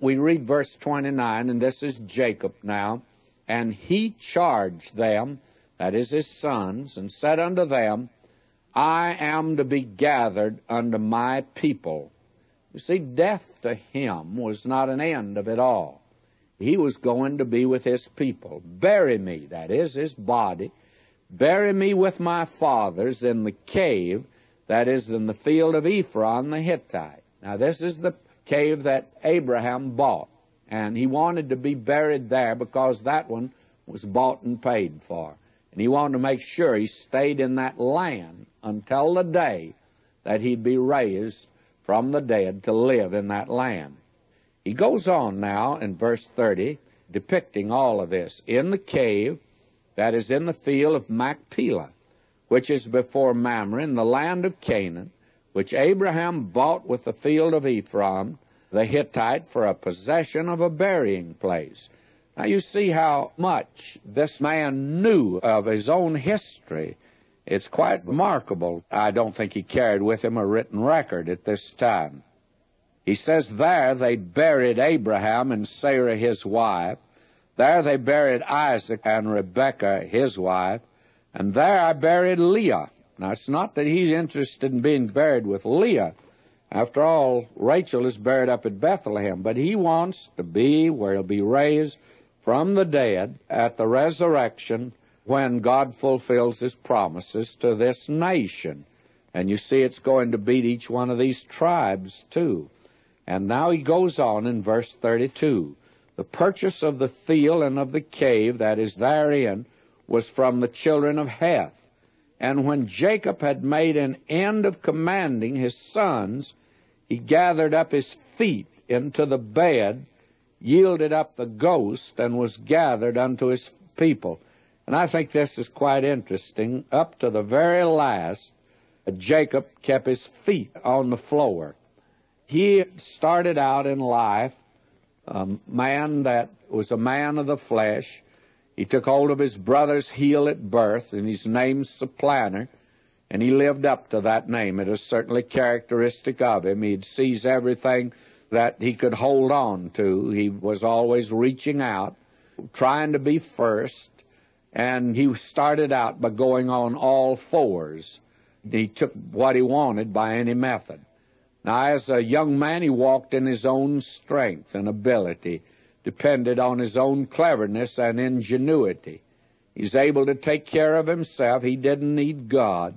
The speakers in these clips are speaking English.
we read verse 29, and this is Jacob now. And he charged them, that is his sons, and said unto them, I am to be gathered unto my people. You see, death to him was not an end of it all. He was going to be with his people. Bury me, that is his body. Bury me with my fathers in the cave, that is in the field of Ephron the Hittite. Now this is the cave that Abraham bought, and he wanted to be buried there because that one was bought and paid for. And he wanted to make sure he stayed in that land until the day that he'd be raised from the dead to live in that land. He goes on now in verse 30, depicting all of this. In the cave that is in the field of Machpelah, which is before Mamre, in the land of Canaan, which Abraham bought with the field of Ephron, the Hittite, for a possession of a burying place. Now you see how much this man knew of his own history. It's quite remarkable. I don't think he carried with him a written record at this time. He says, there they buried Abraham and Sarah his wife. There they buried Isaac and Rebekah his wife. And there I buried Leah. Now it's not that he's interested in being buried with Leah. After all, Rachel is buried up at Bethlehem. But he wants to be where he'll be raised from the dead at the resurrection when God fulfills his promises to this nation. And you see it's going to beat each one of these tribes too. And now he goes on in verse 32. The purchase of the field and of the cave that is therein was from the children of Heth. And when Jacob had made an end of commanding his sons, he gathered up his feet into the bed, yielded up the ghost, and was gathered unto his people. And I think this is quite interesting. Up to the very last, Jacob kept his feet on the floor. He started out in life a man that was a man of the flesh. He took hold of his brother's heel at birth, and his name's Supplanter, and he lived up to that name. It is certainly characteristic of him. He'd seize everything that he could hold on to. He was always reaching out, trying to be first, and he started out by going on all fours. He took what he wanted by any method. Now, as a young man, he walked in his own strength and ability, depended on his own cleverness and ingenuity. He's able to take care of himself. He didn't need God.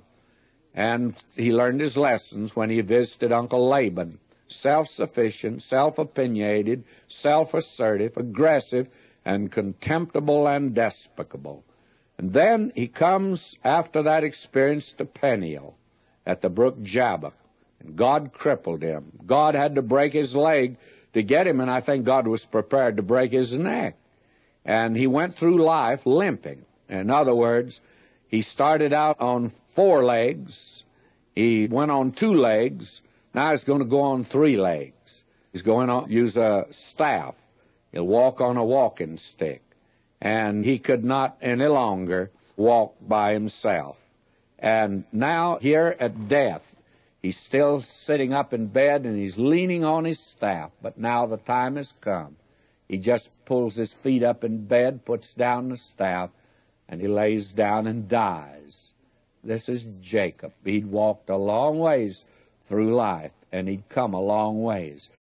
And he learned his lessons when he visited Uncle Laban. Self-sufficient, self-opinionated, self-assertive, aggressive, and contemptible and despicable. And then he comes, after that experience, to Peniel at the brook Jabbok. And God crippled him. God had to break his leg to get him, and I think God was prepared to break his neck. And he went through life limping. In other words, he started out on 4 legs. He went on 2 legs. Now he's going to go on 3 legs. He's going to use a staff. He'll walk on a walking stick. And he could not any longer walk by himself. And now here at death, he's still sitting up in bed and he's leaning on his staff. But now the time has come. He just pulls his feet up in bed, puts down the staff, and he lays down and dies. This is Jacob. He'd walked a long ways through life, and he'd come a long ways.